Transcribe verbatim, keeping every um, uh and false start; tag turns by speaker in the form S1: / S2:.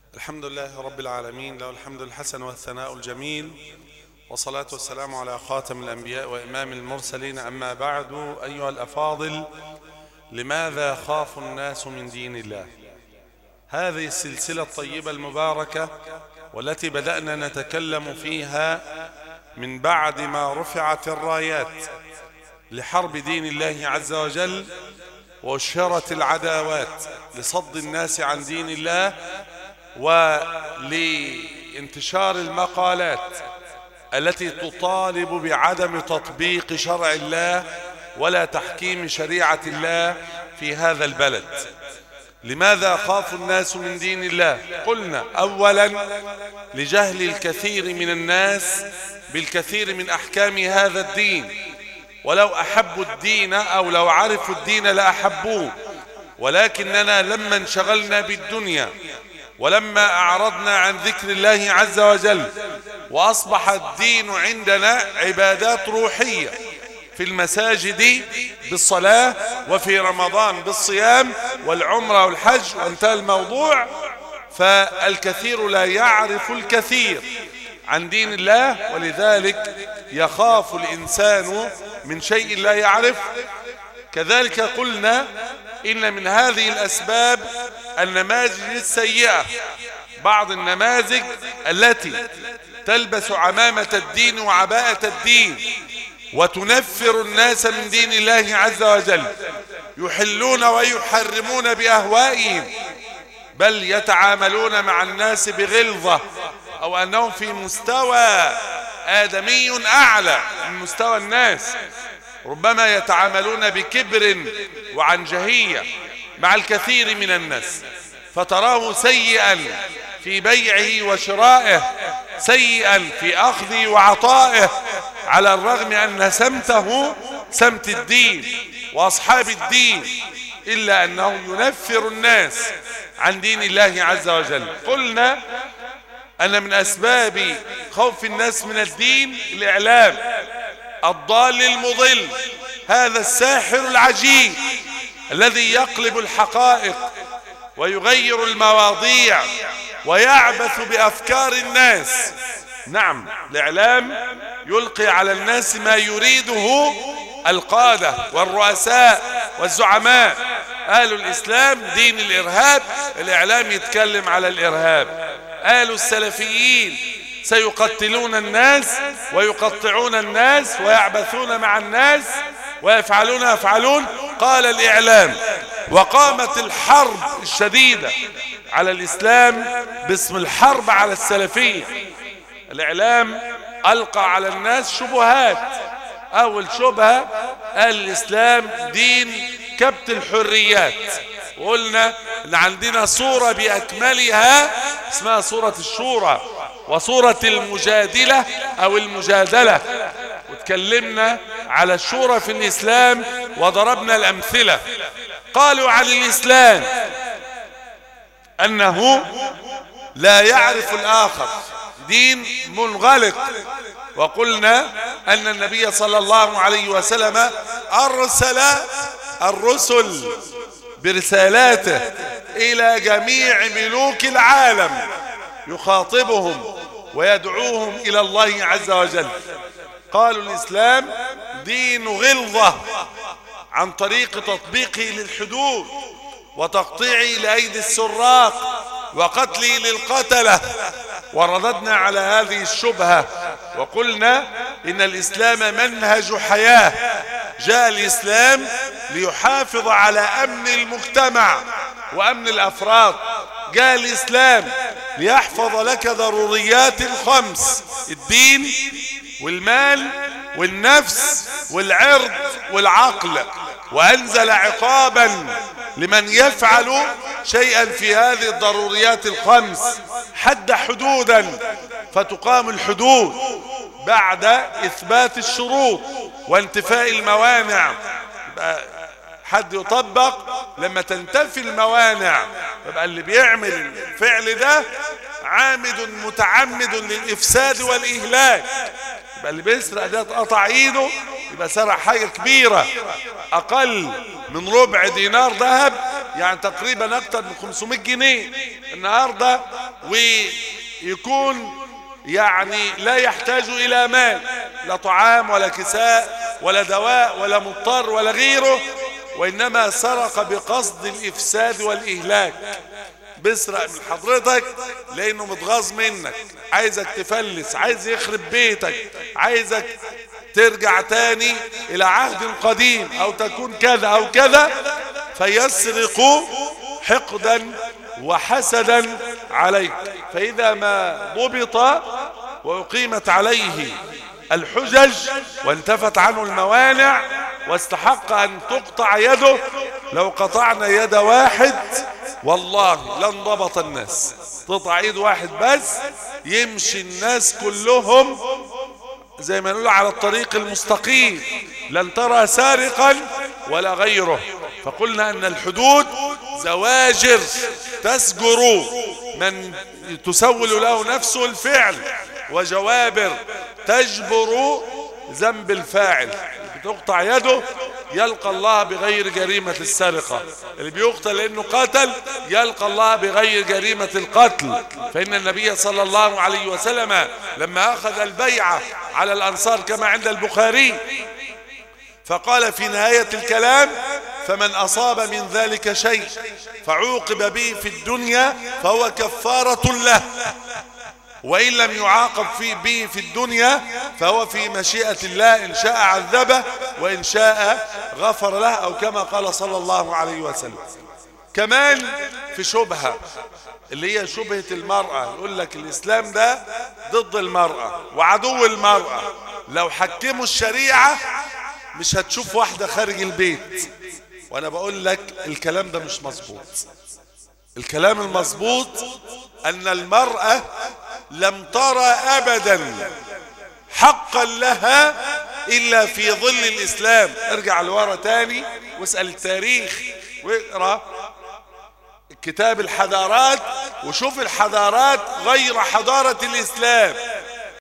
S1: الحمد لله رب العالمين، له الحمد الحسن والثناء الجميل، والصلاة والسلام على خاتم الأنبياء وإمام المرسلين. أما بعد، أيها الأفاضل، لماذا خاف الناس من دين الله؟ هذه السلسلة الطيبة المباركة والتي بدأنا نتكلم فيها من بعد ما رفعت الرايات لحرب دين الله عز وجل وأشهرت العداوات لصد الناس عن دين الله ولانتشار المقالات التي تطالب بعدم تطبيق شرع الله ولا تحكيم شريعة الله في هذا البلد. لماذا خاف الناس من دين الله؟ قلنا أولا لجهل الكثير من الناس بالكثير من أحكام هذا الدين، ولو أحبوا الدين أو لو عرفوا الدين لأحبوه، ولكننا لما انشغلنا بالدنيا ولما أعرضنا عن ذكر الله عز وجل وأصبح الدين عندنا عبادات روحية في المساجد بالصلاة، وفي رمضان بالصيام والعمرة والحج، وانتهى الموضوع، فالكثير لا يعرف الكثير عن دين الله، ولذلك يخاف الإنسان من شيء لا يعرف. كذلك قلنا إن من هذه الأسباب النماذج السيئة، بعض النماذج التي تلبس عمامة الدين وعباءة الدين وتنفر الناس من دين الله عز وجل، يحلون ويحرمون بأهوائهم، بل يتعاملون مع الناس بغلظة، أو أنهم في مستوى آدمي أعلى من مستوى الناس، ربما يتعاملون بكبر وعنجهية مع الكثير من الناس، فتراه سيئا في بيعه وشرائه، سيئا في أخذه وعطائه، على الرغم أن سمته سمت الدين وأصحاب الدين، إلا أنه ينفر الناس عن دين الله عز وجل. قلنا أن من أسباب خوف الناس من الدين الإعلام الضال المضل، هذا الساحر العجيب الذي يقلب الحقائق ويغير المواضيع ويعبث بأفكار الناس. نعم، الإعلام يلقي على الناس ما يريده القادة والرؤساء والزعماء. قالوا الإسلام دين الإرهاب، الإعلام يتكلم على الإرهاب. قالوا السلفيين سيقتلون الناس ويقطعون الناس ويعبثون مع الناس ويفعلون يفعلون، قال الإعلام. وقامت الحرب الشديدة على الإسلام باسم الحرب على السلفية. الإعلام ألقى على الناس شبهات. أول شبهة قال الإسلام دين كبت الحريات، وقلنا ان عندنا صورة بأكملها اسمها صورة الشورى وصورة المجادلة أو المجادلة، وتكلمنا على الشورى في الإسلام وضربنا الأمثلة. قالوا عن الإسلام أنه لا يعرف الآخر، دين منغلق، وقلنا أن النبي صلى الله عليه وسلم أرسل الرسل برسالاته إلى جميع ملوك العالم يخاطبهم ويدعوهم إلى الله عز وجل. قالوا الإسلام دين غلظة عن طريق تطبيقه للحدود وتقطيعه لأيدي السراق وقتله للقتلة. ورددنا على هذه الشبهة وقلنا إن الإسلام منهج حياة، جاء الإسلام ليحافظ على أمن المجتمع وأمن الأفراد، جاء الإسلام ليحفظ لك ضروريات الخمس: الدين والمال والنفس والعرض والعقل، وأنزل عقابا لمن يفعل شيئا في هذه الضروريات الخمس، حد حدودا فتقام الحدود بعد إثبات الشروط وانتفاء الموانع. حد يطبق لما تنتفي الموانع، يبقى اللي بيعمل الفعل ده عامد متعمد للإفساد والإهلاك. يبقى اللي بيسرق ده قطع ايده، يبقى سرق حاجة كبيرة أقل من ربع دينار ذهب، يعني تقريبا أكتر من خمسمائة جنيه. النهاردة ويكون يعني لا يحتاج إلى مال، لا طعام ولا كساء ولا دواء ولا مضطر ولا غيره، وإنما سرق بقصد الإفساد والإهلاك. بيسرق من حضرتك لأنه متغاظ منك، عايزك تفلس، عايز يخرب بيتك، عايزك ترجع تاني إلى عهد قديم أو تكون كذا أو كذا، فيسرق حقدا وحسدا عليك. فإذا ما ضبط وأقيمت عليه الحجج وانتفت عنه الموانع واستحق أن تقطع يده، لو قطعنا يد واحد والله لانضبط الناس. تقطع يد واحد بس يمشي الناس كلهم زي ما نقول على الطريق المستقيم، لن ترى سارقا ولا غيره. فقلنا أن الحدود زواجر تسجر من تسول له نفسه الفعل، وجوابر تجبر ذنب الفاعل. تقطع يده يلقى الله بغير جريمة السرقة، اللي بيقتل لأنه قتل يلقى الله بغير جريمة القتل. فإن النبي صلى الله عليه وسلم لما أخذ البيعة على الأنصار كما عند البخاري فقال في نهاية الكلام: فمن أصاب من ذلك شيء فعوقب به في الدنيا فهو كفارة له، وإن لم يعاقب فيه به في الدنيا فهو في مشيئة الله، إن شاء عذبه وإن شاء غفر له، أو كما قال صلى الله عليه وسلم. كمان في شبهة اللي هي شبهة المرأة، يقول لك الإسلام ده ضد المرأة وعدو المرأة، لو حكموا الشريعة مش هتشوف واحدة خارج البيت. وأنا بقول لك الكلام ده مش مظبوط. الكلام المظبوط أن المرأة لم ترى أبدا حقا لها إلا في ظل الإسلام. ارجع لورا تاني واسأل التاريخ واقرأ كتاب الحضارات وشوف الحضارات غير حضارة الإسلام.